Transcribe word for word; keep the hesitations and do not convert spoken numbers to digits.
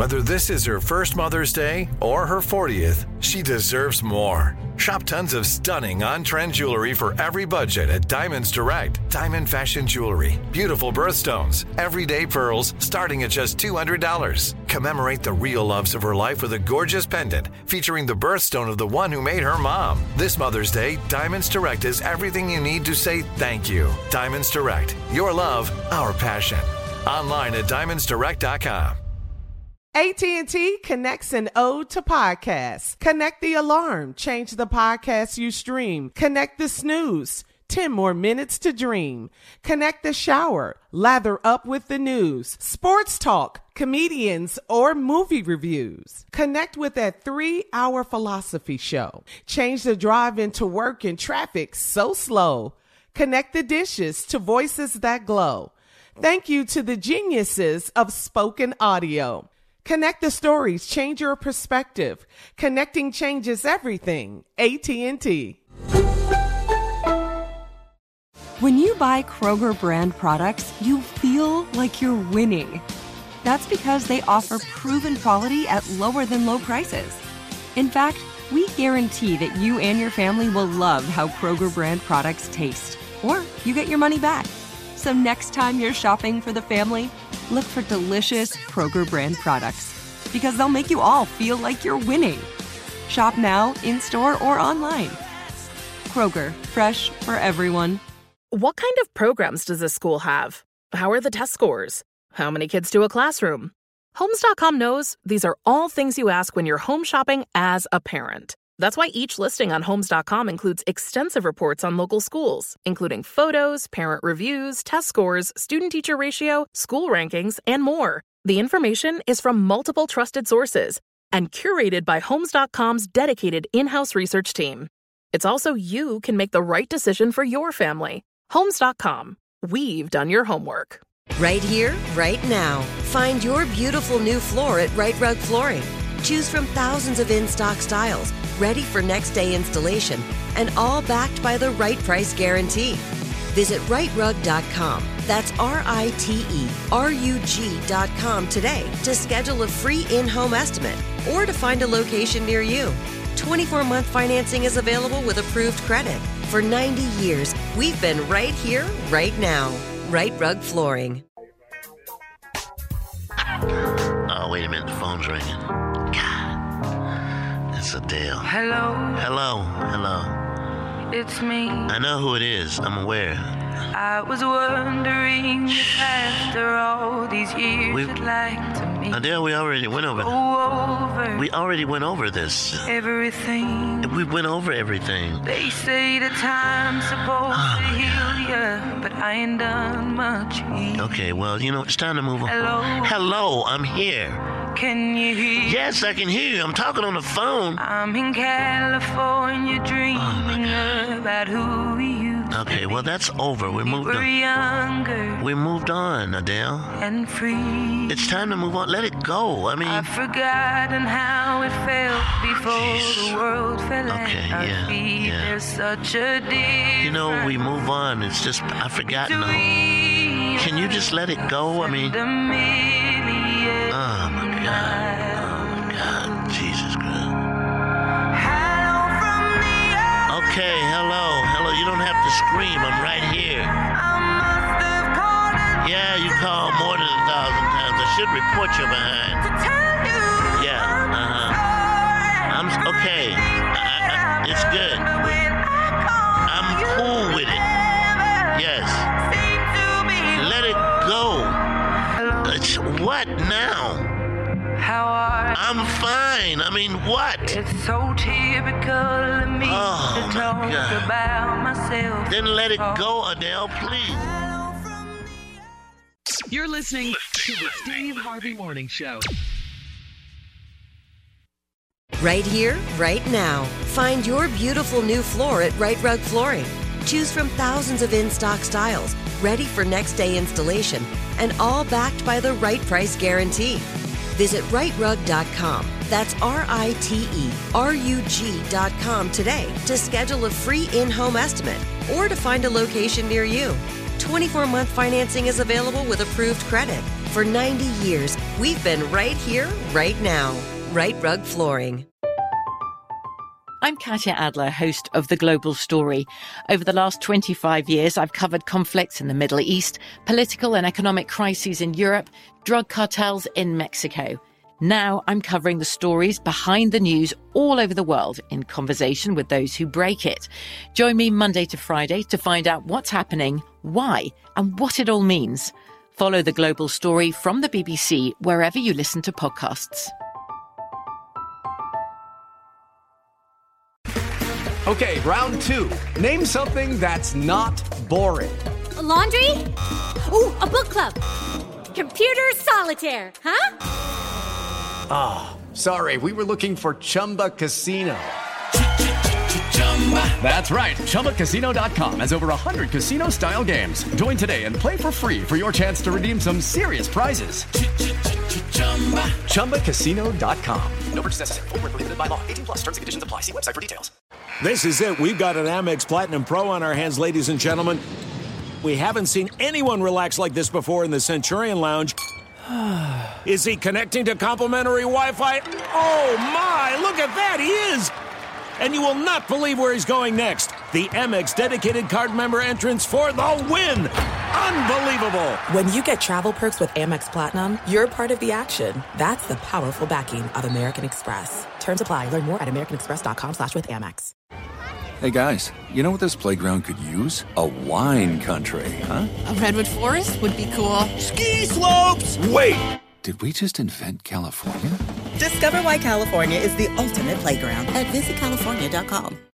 Whether this is her first Mother's Day or her fortieth, she deserves more. Shop tons of stunning on-trend jewelry for every budget at Diamonds Direct. Diamond fashion jewelry, beautiful birthstones, everyday pearls starting at just two hundred dollars. Commemorate the real loves of her life with a gorgeous pendant featuring the birthstone of the one who made her mom. This Mother's Day, Diamonds Direct is everything you need to say thank you. Diamonds Direct. Your love, our passion. Online at diamonds direct dot com. A T and T connects an ode to podcasts. Connect the alarm. Change the podcast you stream. Connect the snooze. ten more minutes to dream. Connect the shower. Lather up with the news. Sports talk, comedians, or movie reviews. Connect with that three-hour philosophy show. Change the drive into work in traffic so slow. Connect the dishes to voices that glow. Thank you to the geniuses of spoken audio. Connect the stories, change your perspective. Connecting changes everything. A T and T. When you buy Kroger brand products, you feel like you're winning. That's because they offer proven quality at lower than low prices. In fact, we guarantee that you and your family will love how Kroger brand products taste, or you get your money back. So next time you're shopping for the family, look for delicious Kroger brand products, because they'll make you all feel like you're winning. Shop now, in-store, or online. Kroger, fresh for everyone. What kind of programs does this school have? How are the test scores? How many kids do a classroom? Homes dot com knows these are all things you ask when you're home shopping as a parent. That's why each listing on Homes dot com includes extensive reports on local schools, including photos, parent reviews, test scores, student-teacher ratio, school rankings, and more. The information is from multiple trusted sources and curated by Homes dot com's dedicated in-house research team. It's also you can make the right decision for your family. Homes dot com. We've done your homework. Right here, right now. Find your beautiful new floor at Right Rug Flooring. Choose from thousands of in-stock styles, ready for next day installation, and all backed by the right price guarantee. Visit right rug dot com. That's R I T E R U G dot com today to schedule a free in-home estimate or to find a location near you. twenty-four month financing is available with approved credit. For ninety years, we've been right here, right now. Right Rug Flooring. Oh, wait a minute. The phone's ringing. God. It's Adele. Hello. Hello. Hello. It's me. I know who it is. I'm aware. I was wondering if after all these years we, you'd like to meet. Adele, we already went over. Go over. We already went over this. Everything. We went over everything. They say the time's supposed oh, to heal ya, but I ain't done much healing. Okay, well, you know, it's time to move on. Hello. Hello, I'm here. Can you hear? Yes, I can hear you. I'm talking on the phone. I'm in California dreaming oh about who we used to Okay, be. well, that's over. We moved we were on. Younger we moved on, Adele. And free. It's time to move on. Let it go. I mean, I've forgotten how it felt before Jeez. the world fell okay, at our yeah, feet. yeah. There's such a difference. You know, we move on. It's just, I've forgotten the whole... Can you just let it go? I mean... Oh, my God. Oh, my God. Jesus Christ. Okay, hello. Hello, you don't have to scream. I'm right here. Yeah, you called more than a thousand times. I should report you behind. Yeah, uh-huh. I'm, okay. I, I, it's good. I'm cool with it. Yes. Let it go. It's what now? How are I'm fine. I mean, what? It's so typical of me oh, to talk God. about myself. Then let it go, Adele, please. You're listening to the Steve Harvey Morning Show. Right here, right now. Find your beautiful new floor at Right Rug Flooring. Choose from thousands of in-stock styles, ready for next day installation, and all backed by the right price guarantee. Visit right rug dot com. That's R I T E R U G dot com today to schedule a free in-home estimate or to find a location near you. twenty-four month financing is available with approved credit. For ninety years, we've been right here, right now. Right Rug Flooring. I'm Katya Adler, host of The Global Story. Over the last twenty-five years, I've covered conflicts in the Middle East, political and economic crises in Europe, drug cartels in Mexico. Now I'm covering the stories behind the news all over the world in conversation with those who break it. Join me Monday to Friday to find out what's happening, why, and what it all means. Follow The Global Story from the B B C wherever you listen to podcasts. Okay, round two. Name something that's not boring. A laundry? Ooh, a book club. Computer solitaire, huh? Ah, oh, sorry, we were looking for Chumba Casino. That's right, Chumba Casino dot com has over one hundred casino-style games. Join today and play for free for your chance to redeem some serious prizes. Chumba Casino dot com. No purchase necessary. Void where prohibited by law. eighteen plus terms and conditions apply. See website for details. This is it. We've got an Amex Platinum Pro on our hands, ladies and gentlemen. We haven't seen anyone relax like this before in the Centurion Lounge. Is he connecting to complimentary Wi-Fi? Oh, my. Look at that. He is. And you will not believe where he's going next. The Amex dedicated card member entrance for the win. Unbelievable. When you get travel perks with Amex Platinum, you're part of the action. That's the powerful backing of American Express. Terms apply. Learn more at americanexpress.com slash with Amex. Hey, guys, you know what this playground could use? A wine country, huh? A redwood forest would be cool. Ski slopes! Wait! Did we just invent California? Discover why California is the ultimate playground at visit california dot com.